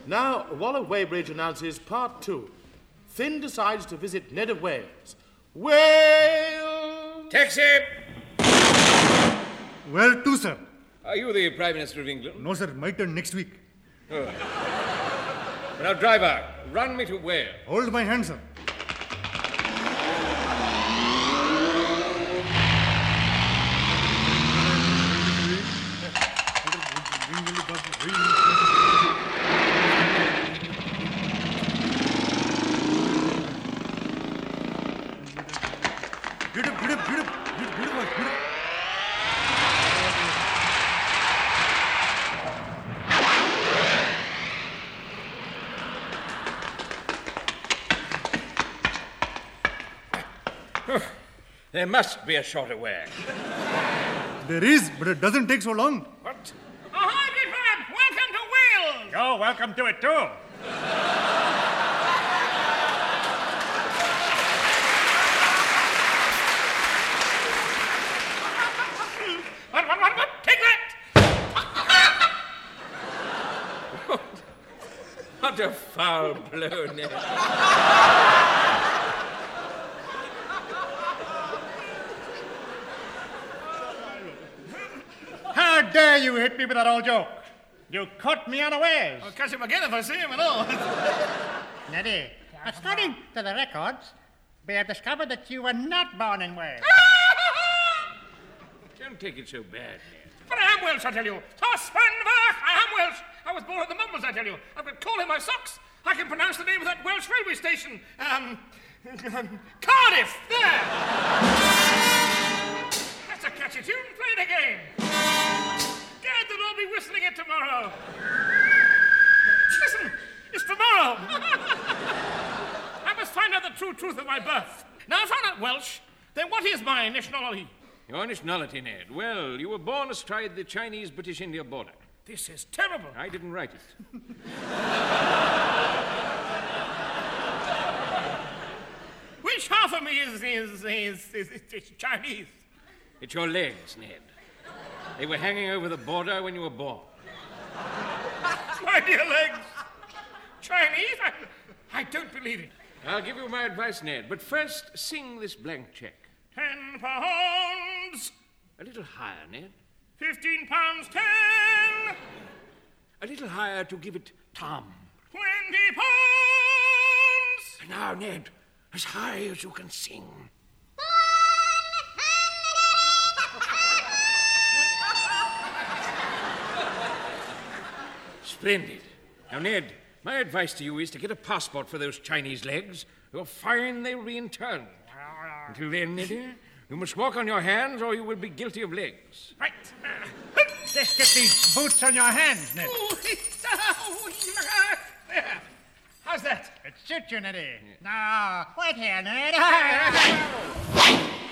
Now, Waller Weybridge announces part 2. Finn decides to visit Ned of Wales. Wales! Taxi! Where to, sir? Are you the Prime Minister of England? No, sir. My turn next week. Oh. Now, driver, run me to Wales. Hold my hand, sir. There must be a shorter way. There is, but it doesn't take so long. What? Ahoy, Biffab! Welcome to Wales! You're welcome to it, too. What? Take that! What a foul blow, Ned. How dare you hit me with that old joke? You caught me unawares. I'll catch him again if I see him at all. Neddy, according to the records, we have discovered that you were not born in Wales. Don't take it so bad, Ned. But I am Welsh, I tell you. Tospenbach, I am Welsh. I was born at the Mumbles, I tell you. I've got coal in my socks. I can pronounce the name of that Welsh railway station. Cardiff, there. That's a catchy tune. Play it again. Gad, they'll all be whistling it tomorrow. Listen, it's tomorrow. I must find out the true truth of my birth. Now, if I'm not Welsh, then what is my nationality? Your nationality, Ned. Well, you were born astride the Chinese-British India border. This is terrible. I didn't write it. Which half of me is Chinese? It's your legs, Ned. They were hanging over the border when you were born. My dear legs. Chinese? I don't believe it. I'll give you my advice, Ned, but first sing this blank check. £10. A little higher, Ned. £15, 10. A little higher to give it Tom. £20. Now, Ned, as high as you can sing. Splendid. Now, Ned, my advice to you is to get a passport for those Chinese legs. You're fine, they will be interned. Until then, Neddy, you must walk on your hands or you will be guilty of legs. Right. Just get these boots on your hands, Ned. There. How's that? It suits you, Neddy. Now, wait here, Ned.